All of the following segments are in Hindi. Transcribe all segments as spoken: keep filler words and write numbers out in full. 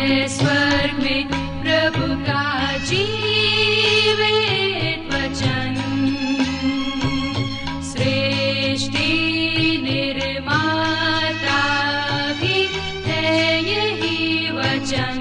है स्वर्ग में प्रभु का जीवित वचन। सृष्टि निर्माता भी है यही वचन।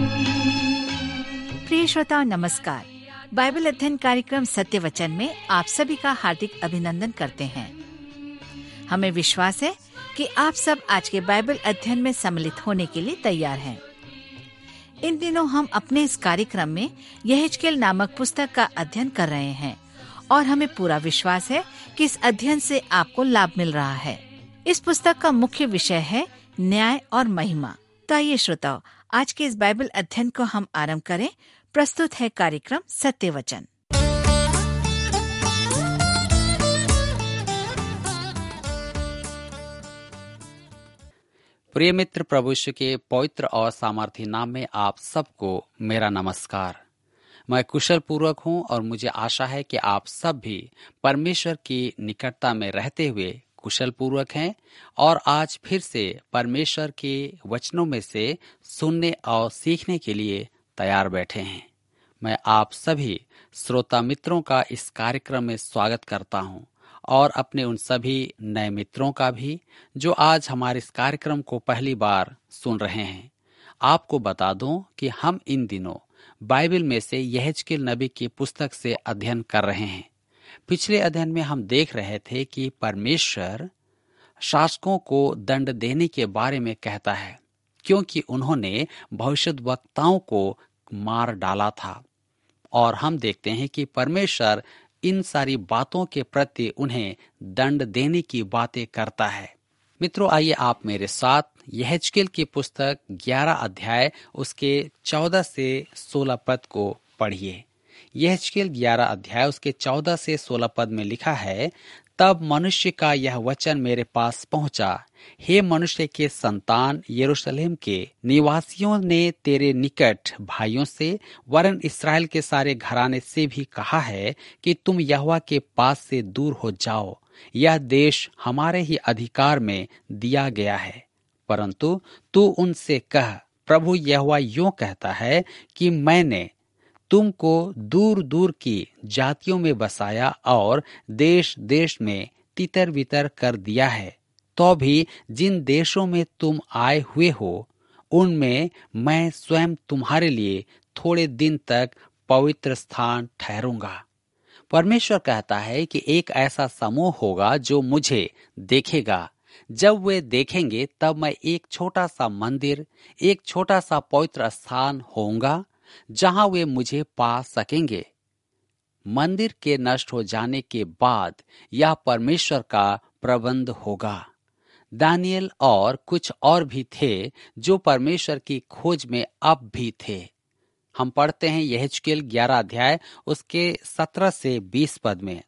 प्रिय श्रोताओ नमस्कार। बाइबल अध्ययन कार्यक्रम सत्य वचन में आप सभी का हार्दिक अभिनंदन करते हैं। हमें विश्वास है कि आप सब आज के बाइबल अध्ययन में सम्मिलित होने के लिए तैयार हैं। इन दिनों हम अपने इस कार्यक्रम में यहेजकेल नामक पुस्तक का अध्ययन कर रहे हैं और हमें पूरा विश्वास है कि इस अध्ययन से आपको लाभ मिल रहा है। इस पुस्तक का मुख्य विषय है न्याय और महिमा। तो आइए श्रोताओ, आज के इस बाइबल अध्ययन को हम आरंभ करें। प्रस्तुत है कार्यक्रम सत्य वचन। प्रिय मित्र, प्रभु यीशु के पवित्र और सामर्थी नाम में आप सबको मेरा नमस्कार। मैं कुशल पूर्वक हूँ और मुझे आशा है कि आप सब भी परमेश्वर की निकटता में रहते हुए कुशल पूर्वक हैं और आज फिर से परमेश्वर के वचनों में से सुनने और सीखने के लिए तैयार बैठे हैं। मैं आप सभी श्रोता मित्रों का इस कार्यक्रम में स्वागत करता हूं और अपने उन सभी नए मित्रों का भी जो आज हमारे इस कार्यक्रम को पहली बार सुन रहे हैं। आपको बता दूं कि हम इन दिनों बाइबल में से यहेजकेल नबी की पुस्तक से अध्ययन कर रहे हैं। पिछले अध्ययन में हम देख रहे थे कि परमेश्वर शासकों को दंड देने के बारे में कहता है क्योंकि उन्होंने भविष्यद्वक्ताओं को मार डाला था। और हम देखते हैं कि परमेश्वर इन सारी बातों के प्रति उन्हें दंड देने की बातें करता है। मित्रों, आइए आप मेरे साथ यहेजकेल की पुस्तक ग्यारह अध्याय उसके चौदह से सोलह पद को पढ़िए। यहेजकेल ग्यारह अध्याय उसके चौदह से सोलह पद में लिखा है, तब मनुष्य का यह वचन मेरे पास पहुंचा, हे मनुष्य के संतान, यरूशलेम के निवासियों ने तेरे निकट भाइयों से वरन इस्राएल के सारे घराने से भी कहा है कि तुम यहोवा के पास से दूर हो जाओ। यह देश हमारे ही अधिकार में दिया गया है। परंतु तू उनसे कह, प्रभु यहोवा यूं कहता है कि मैंने तुमको दूर दूर की जातियों में बसाया और देश देश में तितर बितर कर दिया है। तो भी जिन देशों में तुम आए हुए हो उनमें मैं स्वयं तुम्हारे लिए थोड़े दिन तक पवित्र स्थान ठहरूंगा। परमेश्वर कहता है कि एक ऐसा समूह होगा जो मुझे देखेगा। जब वे देखेंगे तब मैं एक छोटा सा मंदिर, एक छोटा सा पवित्र स्थान होऊंगा जहां वे मुझे पा सकेंगे। मंदिर के नष्ट हो जाने के बाद यह परमेश्वर का प्रबंध होगा। दानियल और कुछ और भी थे जो परमेश्वर की खोज में अब भी थे। हम पढ़ते हैं यहेजकेल ग्यारह अध्याय उसके सत्रह से बीस पद में,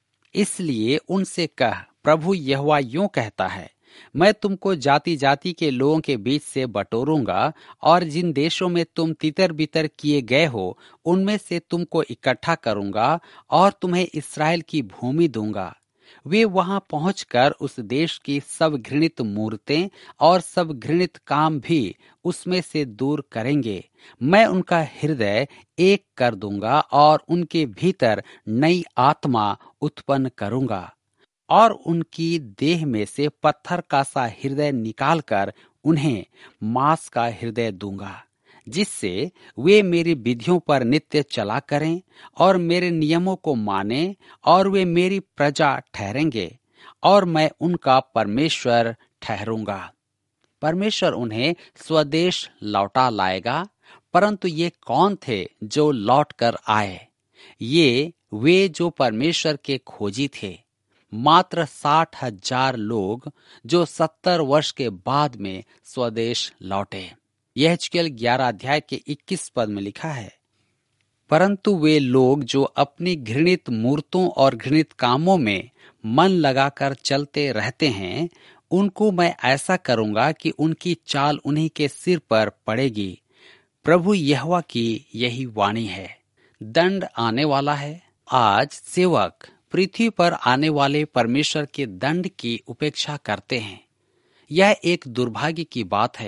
इसलिए उनसे कह, प्रभु यहोवा यूं कहता है, मैं तुमको जाति जाति के लोगों के बीच से बटोरूंगा और जिन देशों में तुम तितर बितर किए गए हो उनमें से तुमको इकट्ठा करूंगा और तुम्हें इस्राएल की भूमि दूंगा। वे वहां पहुंचकर उस देश की सब घृणित मूर्तें और सब घृणित काम भी उसमें से दूर करेंगे। मैं उनका हृदय एक कर दूंगा और उनके भीतर नई आत्मा उत्पन्न करूंगा और उनकी देह में से पत्थर का सा हृदय निकालकर उन्हें मांस का हृदय दूंगा, जिससे वे मेरी विधियों पर नित्य चला करें और मेरे नियमों को माने और वे मेरी प्रजा ठहरेंगे और मैं उनका परमेश्वर ठहरूंगा। परमेश्वर उन्हें स्वदेश लौटा लाएगा। परंतु ये कौन थे जो लौट कर आए? ये वे जो परमेश्वर के खोजी थे। मात्र साठ हजार लोग जो सत्तर वर्ष के बाद में स्वदेश लौटे। यहेजकेल ग्यारह अध्याय के इक्कीस पद में लिखा है, परंतु वे लोग जो अपनी घृणित मूर्तों और घृणित कामों में मन लगाकर चलते रहते हैं, उनको मैं ऐसा करूंगा कि उनकी चाल उन्हीं के सिर पर पड़ेगी। प्रभु यहोवा की यही वाणी है। दंड आने वाला है। आज सेवक पृथ्वी पर आने वाले परमेश्वर के दंड की उपेक्षा करते हैं। यह एक दुर्भाग्य की बात है।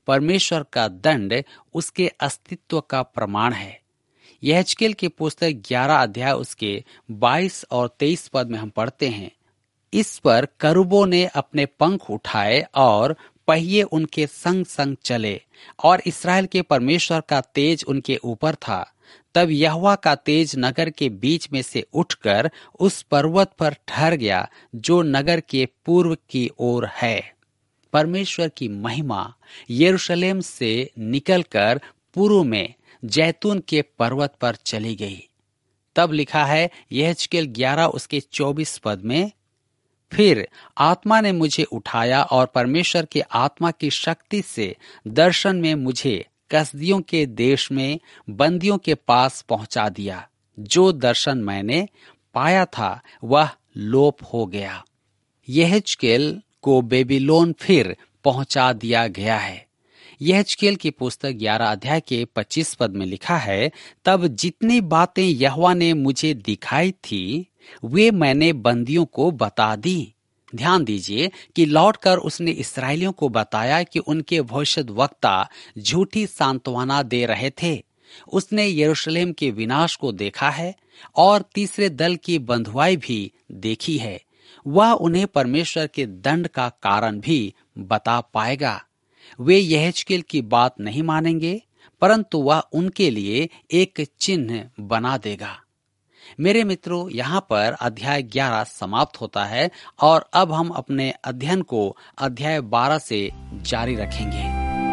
परमेश्वर का दंड उसके अस्तित्व का प्रमाण है। यहेजकेल की पुस्तक ग्यारह अध्याय उसके बाईस और तेईस पद में हम पढ़ते हैं, इस पर करूबों ने अपने पंख उठाए और पहिए उनके संग संग चले और इस्राएल के परमेश्वर का तेज उनके ऊपर था। तब यहोवा का तेज नगर के बीच में से उठकर उस पर्वत पर ठहर गया जो नगर के पूर्व की ओर है। परमेश्वर की महिमा यरूशलेम से निकलकर पूर्व में जैतून के पर्वत पर चली गई। तब लिखा है यहेजकेल ग्यारह उसके चौबीस पद में, फिर आत्मा ने मुझे उठाया और परमेश्वर के आत्मा की शक्ति से दर्शन में मुझे कसदियों के देश में बंदियों के पास पहुंचा दिया। जो दर्शन मैंने पाया था वह लोप हो गया। यहेजकेल को बेबीलोन फिर पहुंचा दिया गया है। यहेजकेल की पुस्तक ग्यारह अध्याय के पच्चीस पद में लिखा है, तब जितनी बातें यहोवा ने मुझे दिखाई थी वे मैंने बंदियों को बता दी। ध्यान दीजिए कि लौटकर उसने इस्राएलियों को बताया कि उनके भविष्यद्वक्ता झूठी सांत्वना दे रहे थे। उसने यरूशलेम के विनाश को देखा है और तीसरे दल की बंधुआई भी देखी है। वह उन्हें परमेश्वर के दंड का कारण भी बता पाएगा। वे यहेजकेल की बात नहीं मानेंगे, परंतु वह उनके लिए एक चिन्ह बना देगा। मेरे मित्रों, यहाँ पर अध्याय ग्यारह समाप्त होता है और अब हम अपने अध्ययन को अध्याय बारह से जारी रखेंगे।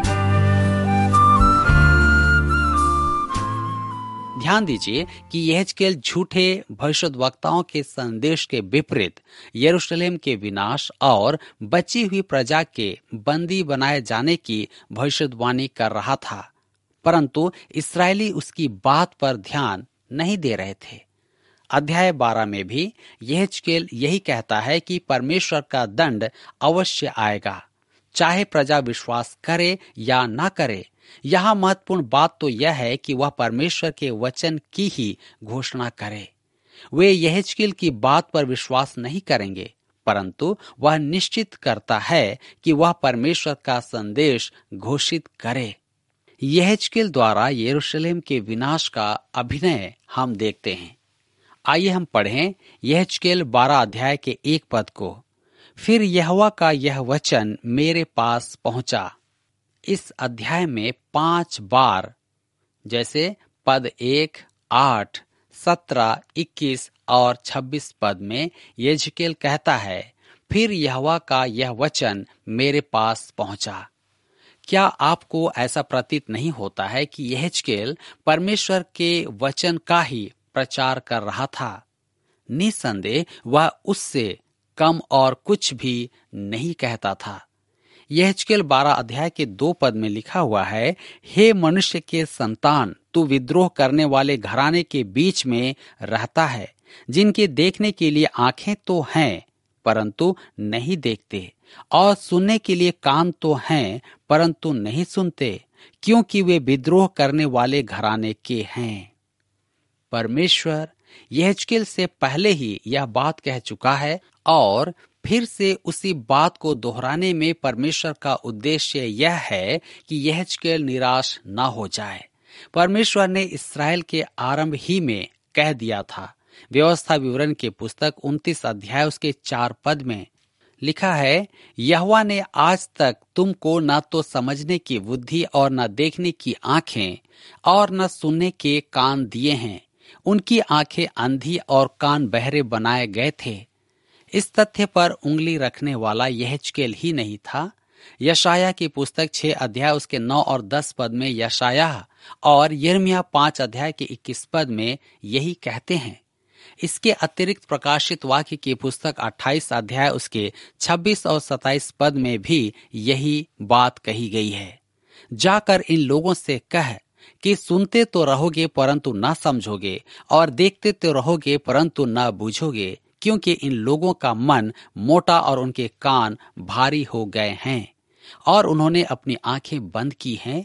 ध्यान दीजिए कि यहेजकेल झूठे भविष्यद्वक्ताओं के संदेश के विपरीत यरूशलेम के विनाश और बची हुई प्रजा के बंदी बनाए जाने की भविष्यवाणी कर रहा था, परंतु इस्राएली उसकी बात पर ध्यान नहीं दे रहे थे। अध्याय बारह में भी यहेजकेल यही कहता है कि परमेश्वर का दंड अवश्य आएगा, चाहे प्रजा विश्वास करे या ना करे। यहाँ महत्वपूर्ण बात तो यह है कि वह परमेश्वर के वचन की ही घोषणा करे। वे यहेजकेल की बात पर विश्वास नहीं करेंगे, परंतु वह निश्चित करता है कि वह परमेश्वर का संदेश घोषित करे। यहेजकेल द्वारा यरूशलेम के विनाश का अभिनय हम देखते हैं। आइए हम पढ़ें यहेजकेल बारह अध्याय के एक पद को। फिर यहोवा का यह वचन मेरे पास पहुंचा। इस अध्याय में पांच बार, जैसे पद एक, आठ, सत्रह, इक्कीस और छब्बीस पद में यहेजकेल कहता है, फिर यहोवा का यह वचन मेरे पास पहुंचा। क्या आपको ऐसा प्रतीत नहीं होता है कि यहेजकेल परमेश्वर के वचन का ही प्रचार कर रहा था? निसंदेह वह उससे कम और कुछ भी नहीं कहता था। यहेजकेल बारह अध्याय के दो पद में लिखा हुआ है, हे मनुष्य के संतान, तू विद्रोह करने वाले घराने के बीच में रहता है, जिनके देखने के लिए आंखें तो हैं परंतु नहीं देखते, और सुनने के लिए कान तो हैं परंतु नहीं सुनते, क्योंकि वे विद्रोह करने वाले घराने के हैं। परमेश्वर यहेजकेल से पहले ही यह बात कह चुका है और फिर से उसी बात को दोहराने में परमेश्वर का उद्देश्य यह है कि यहेजकेल निराश न हो जाए। परमेश्वर ने इस्राएल के आरंभ ही में कह दिया था। व्यवस्था विवरण के पुस्तक उनतीस अध्याय उसके चार पद में लिखा है, यहोवा ने आज तक तुमको न तो समझने की बुद्धि और न देखने की आंखें और न सुनने के कान दिए हैं। उनकी आंखें अंधी और कान बहरे बनाए गए थे। इस तथ्य पर उंगली रखने वाला यहेजकेल ही नहीं था। यशाया की पुस्तक छह अध्याय उसके नौ और दस पद में यशाया और यिर्मयाह पांच अध्याय के इक्कीस पद में यही कहते हैं। इसके अतिरिक्त प्रकाशित वाक्य की पुस्तक अट्ठाईस अध्याय उसके छब्बीस और सत्ताईस पद में भी यही बात कही गई है। जाकर इन लोगों से कह कि सुनते तो रहोगे परंतु न समझोगे, और देखते तो रहोगे परंतु न बूझोगे, क्योंकि इन लोगों का मन मोटा और उनके कान भारी हो गए हैं और उन्होंने अपनी आंखें बंद की हैं।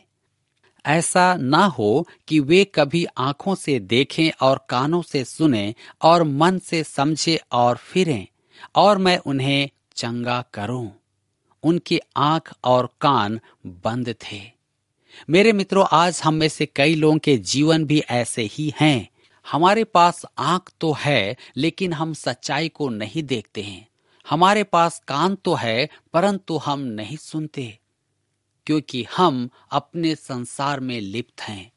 ऐसा ना हो कि वे कभी आंखों से देखें और कानों से सुनें और मन से समझें और फिरें, और मैं उन्हें चंगा करूं। उनकी आंख और कान बंद थे। मेरे मित्रों, आज हम में से कई लोगों के जीवन भी ऐसे ही हैं। हमारे पास आंख तो है, लेकिन हम सच्चाई को नहीं देखते हैं। हमारे पास कान तो है, परंतु हम नहीं सुनते, क्योंकि हम अपने संसार में लिप्त हैं।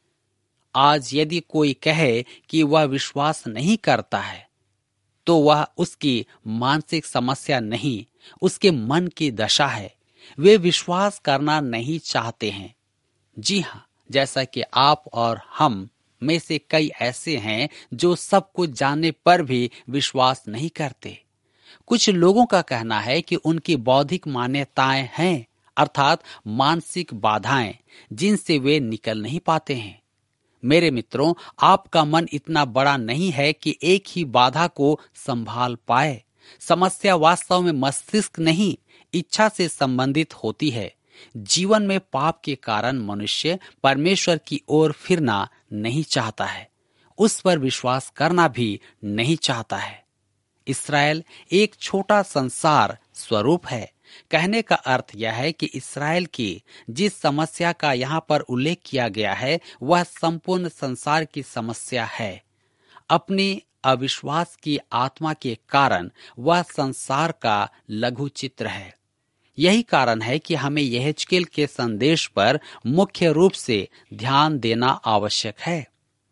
आज यदि कोई कहे कि वह विश्वास नहीं करता है, तो वह उसकी मानसिक समस्या नहीं, उसके मन की दशा है। वे विश्वास करना नहीं चाहते हैं। जी हाँ, जैसा कि आप और हम में से कई ऐसे हैं जो सब कुछ जानने पर भी विश्वास नहीं करते। कुछ लोगों का कहना है कि उनकी बौद्धिक मान्यताएं हैं, अर्थात मानसिक बाधाएं, जिनसे वे निकल नहीं पाते हैं। मेरे मित्रों, आपका मन इतना बड़ा नहीं है कि एक ही बाधा को संभाल पाए। समस्या वास्तव में मस्तिष्क नहीं, इच्छा से संबंधित होती है। जीवन में पाप के कारण मनुष्य परमेश्वर की ओर फिरना नहीं चाहता है, उस पर विश्वास करना भी नहीं चाहता है। इस्राएल एक छोटा संसार स्वरूप है। कहने का अर्थ यह है कि इस्राएल की जिस समस्या का यहाँ पर उल्लेख किया गया है, वह संपूर्ण संसार की समस्या है। अपनी अविश्वास की आत्मा के कारण वह संसार का लघु चित्र है। यही कारण है कि हमें यहेजकेल के संदेश पर मुख्य रूप से ध्यान देना आवश्यक है।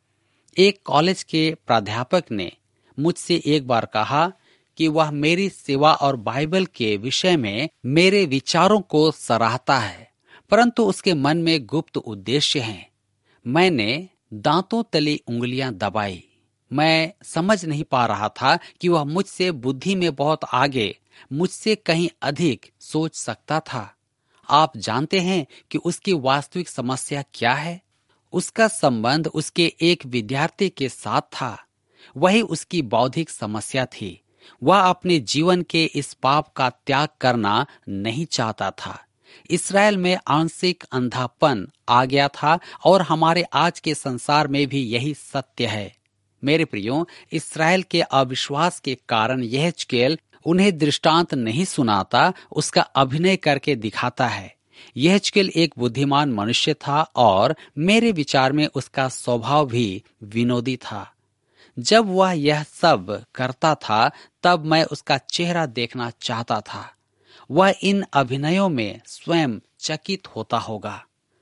एक कॉलेज के प्राध्यापक ने मुझसे एक बार कहा कि वह मेरी सेवा और बाइबल के विषय में मेरे विचारों को सराहता है, परंतु उसके मन में गुप्त उद्देश्य हैं। मैंने दांतों तली उंगलियां दबाई। मैं समझ नहीं पा रहा था कि वह मुझसे बुद्धि में बहुत आगे, मुझसे कहीं अधिक सोच सकता था। आप जानते हैं कि उसकी वास्तविक समस्या क्या है? उसका संबंध उसके एक विद्यार्थी के साथ था। वही उसकी बौद्धिक समस्या थी। वह अपने जीवन के इस पाप का त्याग करना नहीं चाहता था। इस्राएल में आंशिक अंधापन आ गया था और हमारे आज के संसार में भी यही सत्य है। मेरे प्रियो, इस्राएल के अविश्वास के कारण यहेजकेल उन्हें दृष्टांत नहीं सुनाता, उसका अभिनय करके दिखाता है। यहेजकेल एक बुद्धिमान मनुष्य था और मेरे विचार में उसका स्वभाव भी विनोदी था। जब वह यह सब करता था, तब मैं उसका चेहरा देखना चाहता था। वह इन अभिनयों में स्वयं चकित होता होगा।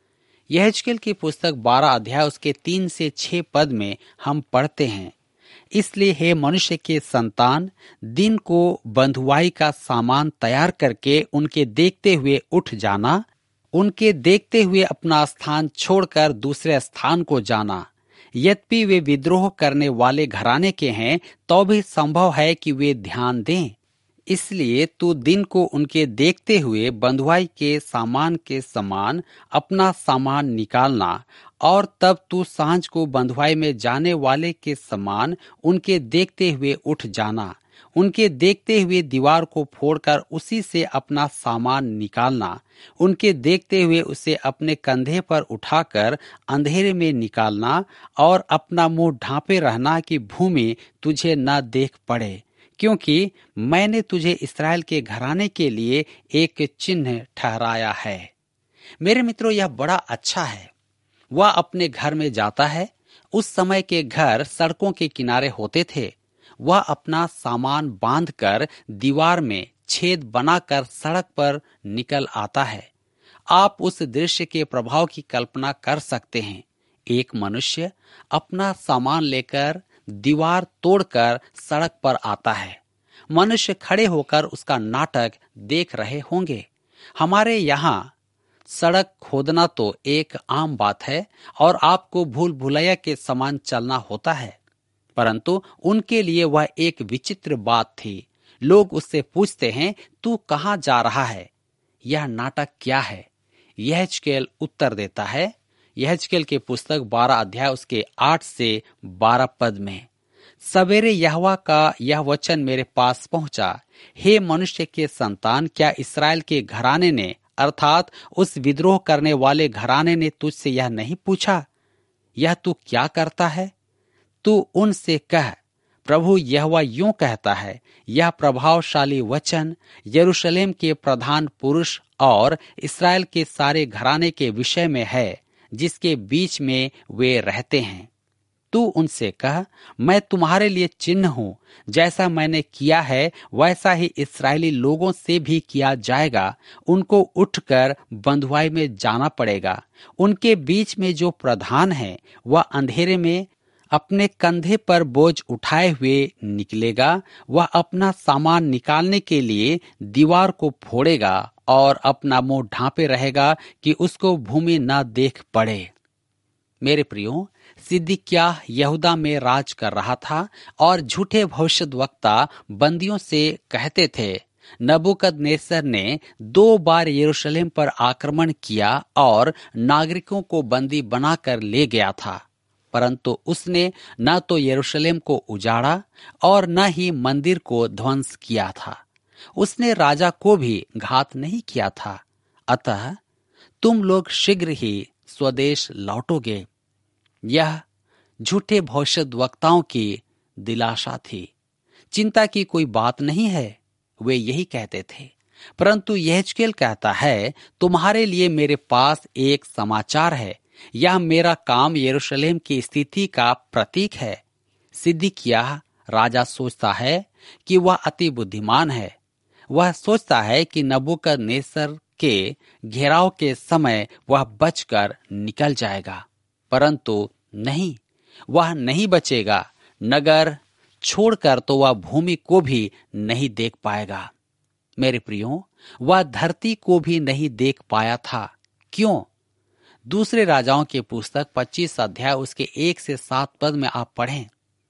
यहेजकेल की पुस्तक बारह अध्याय उसके तीन से छह पद में हम पढ़ते हैं, इसलिए हे मनुष्य के संतान, दिन को बंधुआई का सामान तैयार करके उनके देखते हुए उठ जाना, उनके देखते हुए अपना स्थान छोड़कर दूसरे स्थान को जाना। यद्यपि वे विद्रोह करने वाले घराने के हैं, तो भी संभव है कि वे ध्यान दें। इसलिए तू दिन को उनके देखते हुए बंधुआई के सामान के समान अपना सामान निकालना, और तब तू सांझ को बंधुआई में जाने वाले के समान उनके देखते हुए उठ जाना। उनके देखते हुए दीवार को फोड़कर उसी से अपना सामान निकालना। उनके देखते हुए उसे अपने कंधे पर उठाकर अंधेरे में निकालना, और अपना मुंह ढांपे रहना कि भूमि तुझे न देख पड़े, क्योंकि मैंने तुझे इस्राएल के घराने के लिए एक चिन्ह ठहराया है। मेरे मित्रों, यह बड़ा अच्छा है। वह अपने घर में जाता है। उस समय के घर सड़कों के किनारे होते थे। वह अपना सामान बांधकर दीवार में छेद बनाकर सड़क पर निकल आता है। आप उस दृश्य के प्रभाव की कल्पना कर सकते हैं। एक मनुष्य अपना सामान लेकर दीवार तोड़कर सड़क पर आता है। मनुष्य खड़े होकर उसका नाटक देख रहे होंगे। हमारे यहाँ सड़क खोदना तो एक आम बात है और आपको भूल भुलैया के समान चलना होता है, परंतु उनके लिए वह एक विचित्र बात थी। लोग उससे पूछते हैं, तू कहाँ जा रहा है? यह नाटक क्या है? यहेजकेल उत्तर देता है, यहेजकेल के पुस्तक बारह अध्याय उसके आठ से बारह पद में, सवेरे यहोवा का यह वचन मेरे पास पहुंचा, हे मनुष्य के संतान, क्या इस्राएल के घराने ने, अर्थात उस विद्रोह करने वाले घराने ने तुझसे यह नहीं पूछा, यह तू क्या करता है? तू उनसे कह, प्रभु यहोवा यूं कहता है, यह प्रभावशाली वचन यरूशलेम के प्रधान पुरुष और इस्राएल के सारे घराने के विषय में है, जिसके बीच में वे रहते हैं। तू उनसे कह, मैं तुम्हारे लिए चिन्ह हूं, जैसा मैंने किया है वैसा ही इस्राएली लोगों से भी किया जाएगा। उनको उठकर बंधुआई में जाना पड़ेगा। उनके बीच में जो प्रधान है वह अंधेरे में अपने कंधे पर बोझ उठाए हुए निकलेगा। वह अपना सामान निकालने के लिए दीवार को फोड़ेगा और अपना मुंह ढांपे रहेगा कि उसको भूमि न देख पड़े। मेरे प्रियो, सिदकिय्याह यहूदा में राज कर रहा था और झूठे भविष्यद्वक्ता बंदियों से कहते थे। नबूकदनेस्सर ने दो बार यरूशलेम पर आक्रमण किया और नागरिकों को बंदी बनाकर ले गया था, परंतु उसने न तो यरूशलेम को उजाड़ा और न ही मंदिर को ध्वंस किया था। उसने राजा को भी घात नहीं किया था। अतः तुम लोग शीघ्र ही स्वदेश लौटोगे। यह झूठे भविष्यद्वक्ताओं की दिलासा थी। चिंता की कोई बात नहीं है, वे यही कहते थे। परंतु यहेजकेल कहता है, तुम्हारे लिए मेरे पास एक समाचार है। यह मेरा काम यरूशलेम की स्थिति का प्रतीक है। सिदकिय्याह राजा सोचता है कि वह अति बुद्धिमान है। वह सोचता है कि नबूकदनेस्सर के घेराव के समय वह बचकर निकल जाएगा, परंतु नहीं, वह नहीं बचेगा। नगर छोड़कर तो वह भूमि को भी नहीं देख पाएगा। मेरे प्रियो, वह धरती को भी नहीं देख पाया था। क्यों? दूसरे राजाओं की पुस्तक पच्चीस अध्याय उसके एक से सात पद में आप पढ़ें।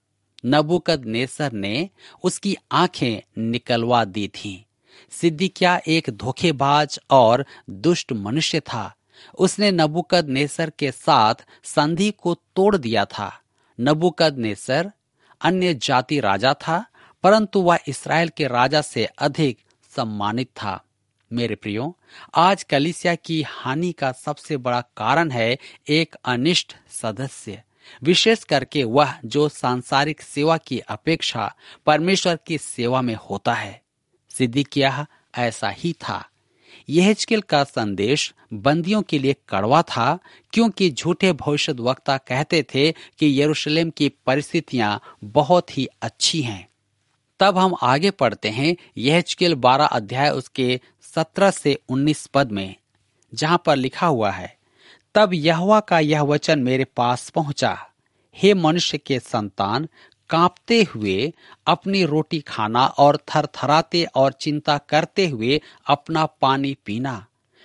नबूकदनेस्सर ने उसकी आंखें निकलवा दी थीं। सिदकिय्याह एक धोखेबाज और दुष्ट मनुष्य था। उसने नबूकदनेस्सर के साथ संधि को तोड़ दिया था। नबूकदनेस्सर अन्य जाति राजा था, परंतु वह इस्राएल के राजा से अधिक सम्मानित था। मेरे प्रियो, आज कलीसिया की हानि का सबसे बड़ा कारण है एक अनिष्ट सदस्य, विशेष करके वह जो सांसारिक सेवा की अपेक्षा परमेश्वर की सेवा में होता है। सिदकिय्याह ऐसा ही था। यहेजकेल का संदेश बंदियों के लिए कड़वा था, क्योंकि झूठे भविष्यद्वक्ता कहते थे कि यरूशलेम की परिस्थितियां बहुत ही अच्छी हैं। तब हम आगे पढ़ते हैं यहेजकेल बारह अध्याय उसके सत्रह से उन्नीस पद में, जहां पर लिखा हुआ है, तब यहोवा का यह वचन मेरे पास पहुंचा, हे मनुष्य के संतान, कांपते हुए अपनी रोटी खाना और थरथराते और चिंता करते हुए अपना पानी पीना,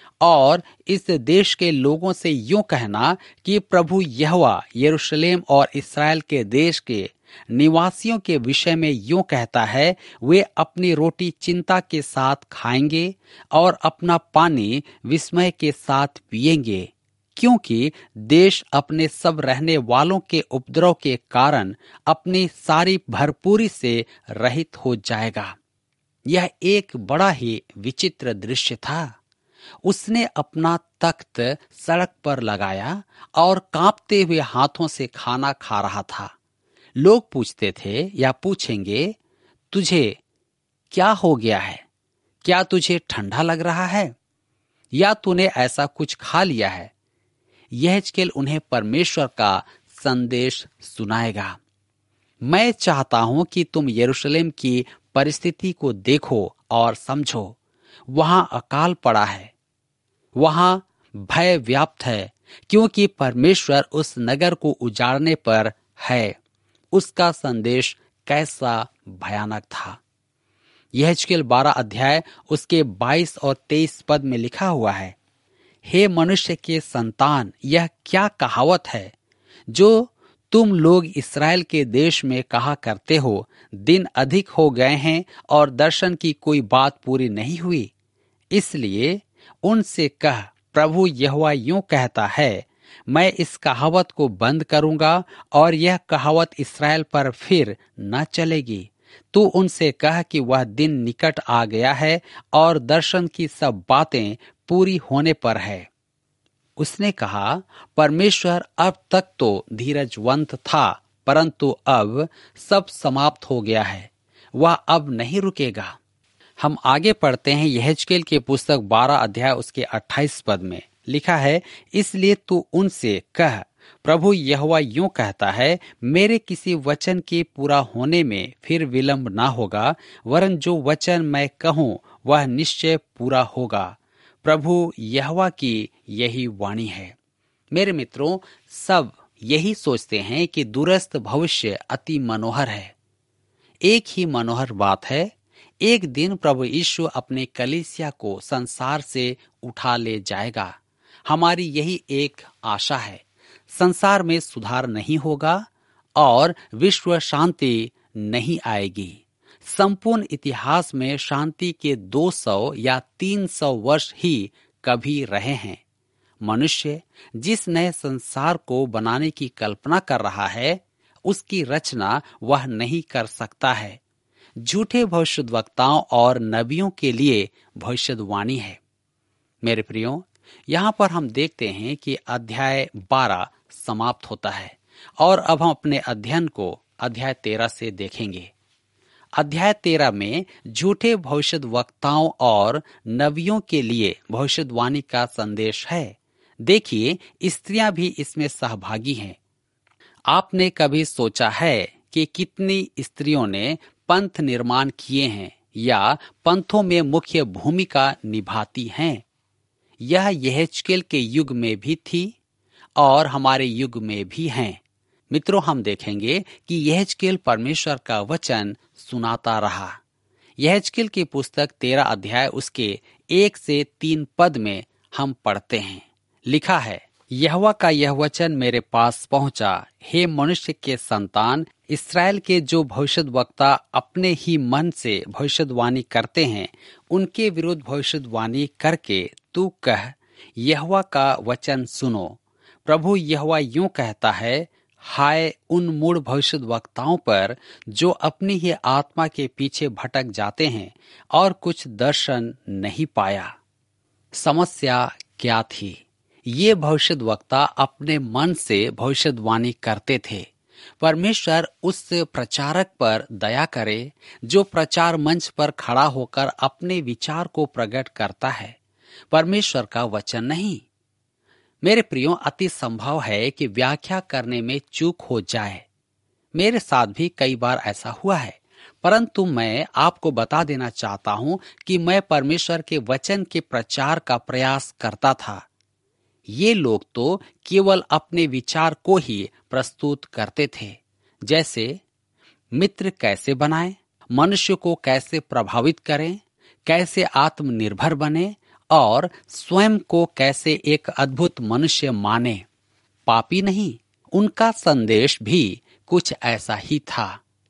और इस देश के लोगों से यूं कहना कि प्रभु यहोवा यरूशलेम और इस्राएल के देश के निवासियों के विषय में यूं कहता है, वे अपनी रोटी चिंता के साथ खाएंगे और अपना पानी विस्मय के साथ पिएंगे, क्योंकि देश अपने सब रहने वालों के उपद्रव के कारण अपनी सारी भरपूरी से रहित हो जाएगा। यह एक बड़ा ही विचित्र दृश्य था। उसने अपना तख्त सड़क पर लगाया और कांपते हुए हाथों से खाना खा रहा था। लोग पूछते थे या पूछेंगे, तुझे क्या हो गया है? क्या तुझे ठंडा लग रहा है, या तूने ऐसा कुछ खा लिया है? यहेजकेल उन्हें परमेश्वर का संदेश सुनाएगा। मैं चाहता हूं कि तुम यरूशलेम की परिस्थिति को देखो और समझो। वहां अकाल पड़ा है, वहां भय व्याप्त है, क्योंकि परमेश्वर उस नगर को उजाड़ने पर है। उसका संदेश कैसा भयानक था। यहेजकेल बारह अध्याय उसके बाईस और तेईस पद में लिखा हुआ है, हे मनुष्य के संतान, यह क्या कहावत है जो तुम लोग इस्राएल के देश में कहा करते हो, दिन अधिक हो गए हैं और दर्शन की कोई बात पूरी नहीं हुई। इसलिए उनसे कह, प्रभु यहोवा यूं कहता है, मैं इस कहावत को बंद करूंगा और यह कहावत इस्राएल पर फिर न चलेगी। तू उनसे कह कि वह दिन निकट आ गया है और दर्शन की सब बातें पूरी होने पर है। उसने कहा, परमेश्वर अब तक तो धीरजवंत था, परंतु अब सब समाप्त हो गया है, वह अब नहीं रुकेगा। हम आगे पढ़ते हैं। यहेजकेल की पुस्तक बारह अध्याय उसके अट्ठाईस पद में लिखा है, इसलिए तू उनसे कह, प्रभु यहोवा यूं कहता है, मेरे किसी वचन के पूरा होने में फिर विलंब ना होगा, वरन जो वचन मैं कहूँ वह निश्चय पूरा होगा। प्रभु यहोवा की यही वाणी है। मेरे मित्रों, सब यही सोचते हैं कि दूरस्थ भविष्य अति मनोहर है। एक ही मनोहर बात है, एक दिन प्रभु यीशु अपने कलीसिया को संसार से उठा ले जाएगा। हमारी यही एक आशा है। संसार में सुधार नहीं होगा और विश्व शांति नहीं आएगी। संपूर्ण इतिहास में शांति के दो सौ या तीन सौ वर्ष ही कभी रहे हैं। मनुष्य जिस नए संसार को बनाने की कल्पना कर रहा है, उसकी रचना वह नहीं कर सकता है। झूठे भविष्यद्वक्ताओं और नबियों के लिए भविष्यवाणी है। मेरे प्रियो, यहाँ पर हम देखते हैं कि अध्याय बारह समाप्त होता है और अब हम अपने अध्ययन को अध्याय तेरह से देखेंगे। अध्याय तेरह में झूठे भविष्यद्वक्ताओं और नबियों के लिए भविष्यवाणी का संदेश है। देखिए, स्त्रियां भी इसमें सहभागी हैं। आपने कभी सोचा है कि कितनी स्त्रियों ने पंथ निर्माण किए हैं या पंथों में मुख्य भूमिका निभाती हैं? यह यहेजकेल के युग में भी थी और हमारे युग में भी हैं। मित्रों, हम देखेंगे कि यहेजकेल परमेश्वर का वचन सुनाता रहा। यहेजकेल की पुस्तक तेरह अध्याय उसके एक से तीन पद में हम पढ़ते हैं। लिखा है, यहोवा का यह वचन मेरे पास पहुंचा, हे मनुष्य के संतान, इस्राएल के जो भविष्यद्वक्ता अपने ही मन से भविष्यवाणी करते हैं, उनके विरुद्ध भविष्यवाणी करके तू कह, यहोवा का वचन सुनो। प्रभु यहोवा यूं कहता है, हाय उन मूढ़ भविष्यद्वक्ताओं पर जो अपनी ही आत्मा के पीछे भटक जाते हैं और कुछ दर्शन नहीं पाया। समस्या क्या थी? ये भविष्यद्वक्ता अपने मन से भविष्यवाणी करते थे। परमेश्वर उस प्रचारक पर दया करे जो प्रचार मंच पर खड़ा होकर अपने विचार को प्रकट करता है, परमेश्वर का वचन नहीं। मेरे प्रियो, अति संभव है कि व्याख्या करने में चूक हो जाए। मेरे साथ भी कई बार ऐसा हुआ है, परंतु मैं आपको बता देना चाहता हूं कि मैं परमेश्वर के वचन के प्रचार का प्रयास करता था। ये लोग तो केवल अपने विचार को ही प्रस्तुत करते थे, जैसे मित्र कैसे बनाएं, मनुष्य को कैसे प्रभावित करें, कैसे आत्मनिर्भर बने और स्वयं को कैसे एक अद्भुत मनुष्य माने। पापी नहीं, उनका संदेश भी कुछ ऐसा ही था।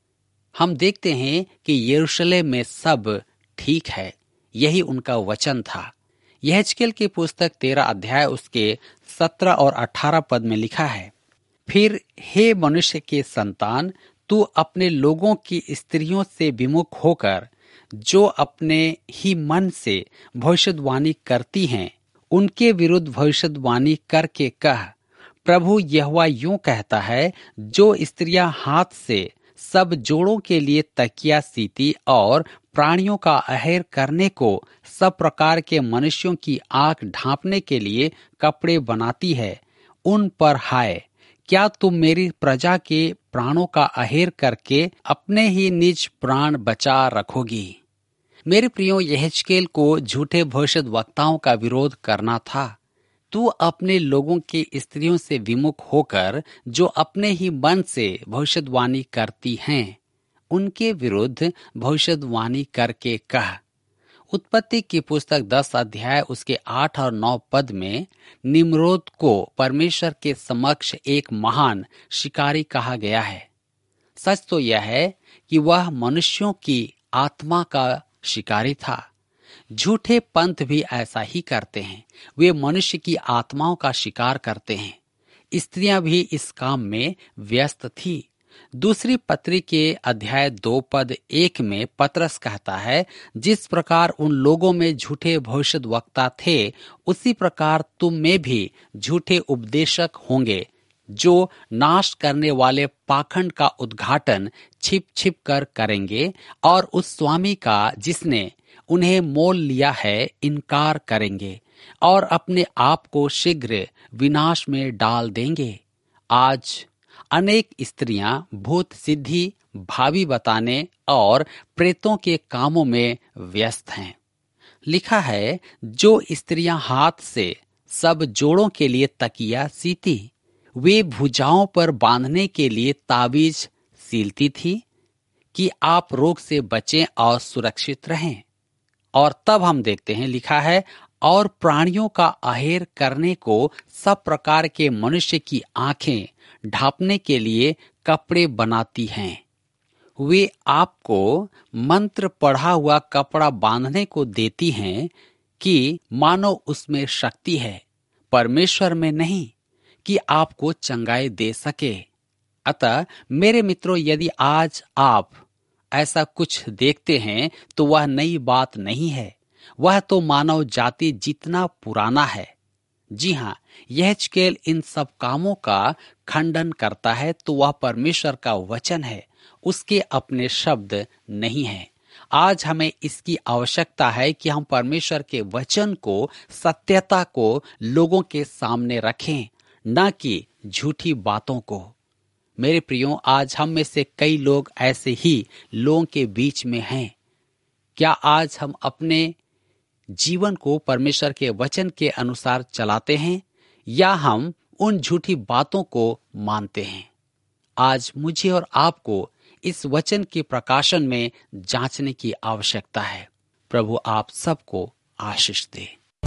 हम देखते हैं कि यरूशलेम में सब ठीक है, यही उनका वचन था। यहेजकेल की पुस्तक तेरह अध्याय उसके सत्रह और अठारह पद में लिखा है, फिर हे मनुष्य के संतान, तू अपने लोगों की स्त्रियों से विमुख होकर जो अपने ही मन से भविष्यवाणी करती हैं, उनके विरुद्ध भविष्यवाणी करके कह, प्रभु यहोवा यूं कहता है, जो स्त्रियां हाथ से सब जोड़ों के लिए तकिया सीती और प्राणियों का अहेर करने को सब प्रकार के मनुष्यों की आंख ढांपने के लिए कपड़े बनाती है, उन पर हाय। क्या तुम मेरी प्रजा के प्राणों का अहेर करके अपने ही निज प्राण बचा रखोगी? मेरे प्रियो, यहेजकेल को झूठे भविष्यद्वक्ताओं का विरोध करना था। तू अपने लोगों की स्त्रियों से विमुख होकर जो अपने ही मन से भविष्यवाणी करती हैं, उनके विरुद्ध भविष्यवाणी करके कह। उत्पत्ति की पुस्तक दस अध्याय उसके आठ और नौ पद में निम्रोद को परमेश्वर के समक्ष एक महान शिकारी कहा गया है। सच तो यह है कि वह मनुष्यों की आत्मा का शिकारी था। झूठे पंथ भी ऐसा ही करते हैं, वे मनुष्य की आत्माओं का शिकार करते हैं। स्त्रियां भी इस काम में व्यस्त थी। दूसरी पत्री के अध्याय दो पद एक में पतरस कहता है, जिस प्रकार उन लोगों में झूठे भविष्यद्वक्ता थे, उसी प्रकार तुम में भी झूठे उपदेशक होंगे, जो नाश करने वाले पाखंड का उद्घाटन छिप छिप कर करेंगे और उस स्वामी का जिसने उन्हें मोल लिया है इनकार करेंगे और अपने आप को शीघ्र विनाश में डाल देंगे। आज अनेक स्त्रियां भूत सिद्धि, भावी बताने और प्रेतों के कामों में व्यस्त हैं। लिखा है, जो स्त्रियां हाथ से सब जोड़ों के लिए तकिया सीती, वे भुजाओं पर बांधने के लिए ताबीज सीलती थी कि आप रोग से बचें और सुरक्षित रहें। और तब हम देखते हैं, लिखा है, और प्राणियों का आहेर करने को सब प्रकार के मनुष्य की आंखें ढांपने के लिए कपड़े बनाती हैं। वे आपको मंत्र पढ़ा हुआ कपड़ा बांधने को देती हैं कि मानो उसमें शक्ति है, परमेश्वर में नहीं, कि आपको चंगाई दे सके। अतः मेरे मित्रों, यदि आज आप ऐसा कुछ देखते हैं तो वह नई बात नहीं है, वह तो मानव जाति जितना पुराना है। जी हाँ, यहेजकेल इन सब कामों का खंडन करता है तो वह परमेश्वर का वचन है, उसके अपने शब्द नहीं है। आज हमें इसकी आवश्यकता है कि हम परमेश्वर के वचन को, सत्यता को लोगों के सामने रखें, न कि झूठी बातों को। मेरे प्रियो, आज हम में से कई लोग ऐसे ही लोगों के बीच में हैं। क्या आज हम अपने जीवन को परमेश्वर के वचन के अनुसार चलाते हैं या हम उन झूठी बातों को मानते हैं? आज मुझे और आपको इस वचन के प्रकाशन में जांचने की आवश्यकता है। प्रभु आप सबको आशीष दे।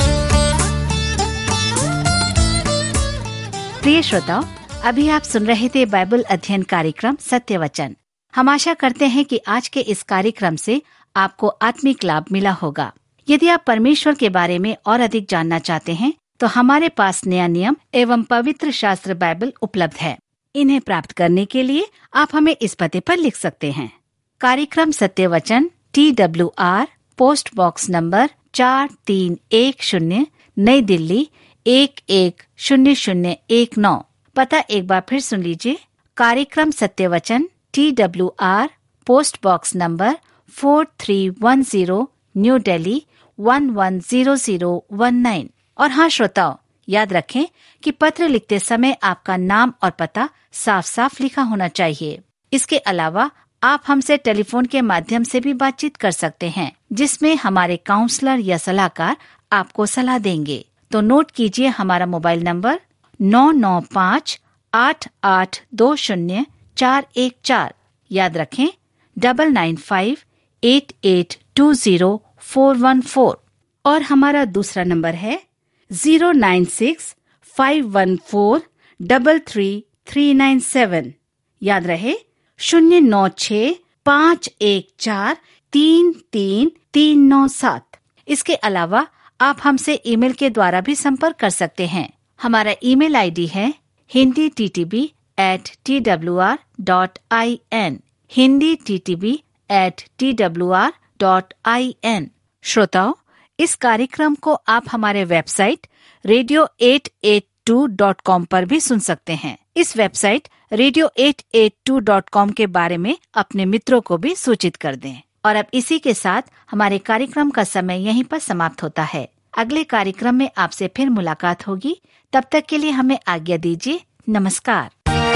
प्रिय श्रोताओ, अभी आप सुन रहे थे बाइबल अध्ययन कार्यक्रम सत्य वचन। हम आशा करते हैं कि आज के इस कार्यक्रम से आपको आत्मिक लाभ मिला होगा। यदि आप परमेश्वर के बारे में और अधिक जानना चाहते हैं तो हमारे पास नया नियम एवं पवित्र शास्त्र बाइबल उपलब्ध है। इन्हें प्राप्त करने के लिए आप हमें इस पते पर लिख सकते हैं। कार्यक्रम सत्य वचन, T W R, post box number चार तीन एक शून्य, नई दिल्ली एक एक शून्य शून्य एक नौ। पता एक बार फिर सुन लीजिए। कार्यक्रम सत्य वचन, T W R, post box number four three one zero, New Delhi one one zero zero one nine. और हाँ श्रोताओ, याद रखें कि पत्र लिखते समय आपका नाम और पता साफ साफ लिखा होना चाहिए। इसके अलावा आप हमसे टेलीफोन के माध्यम से भी बातचीत कर सकते हैं, जिसमें हमारे काउंसलर या सलाहकार आपको सलाह देंगे। तो नोट कीजिए हमारा मोबाइल नंबर नौ नौ पाँच आठ आठ दो शून्य चार एक चार। याद रखें double nine five eight eight two zero four one four. और हमारा दूसरा नंबर है zero nine six five one four double three three nine seven. याद रहे शून्य नौ छ पाँच एक चार तीन तीन तीन नौ सात। इसके अलावा आप हमसे ईमेल के द्वारा भी संपर्क कर सकते हैं। हमारा ईमेल आईडी है Hindi T T B at T W R dot I N, Hindi T T B at T W R dot I N. श्रोताओ, इस कार्यक्रम को आप हमारे website radio at eight two dot com पर भी सुन सकते हैं। इस website radio at eight two dot com के बारे में अपने मित्रों को भी सूचित कर दें। और अब इसी के साथ हमारे कार्यक्रम का समय यहीं पर समाप्त होता है। अगले कार्यक्रम में आपसे फिर मुलाकात होगी। तब तक के लिए हमें आज्ञा दीजिए। नमस्कार।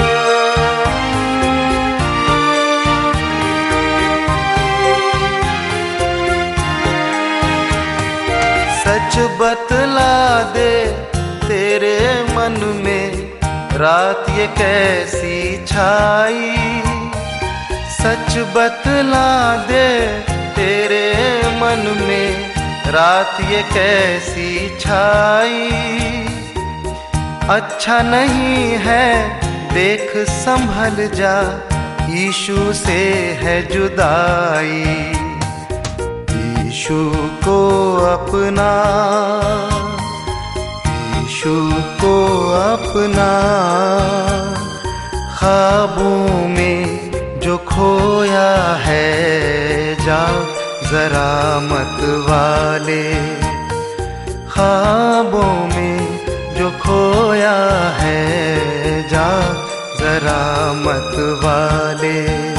सच बतला दे तेरे मन में रात ये कैसी छाई, सच बतला दे तेरे मन में रात ये कैसी छाई। अच्छा नहीं है देख संभल जा, यीशु से है जुदाई। यीशु को अपना, यीशु को अपना, ख्वाबों में जो खोया है जा जरा मत वाले, ख्वाबों में जो खोया है जा जरा मत वाले।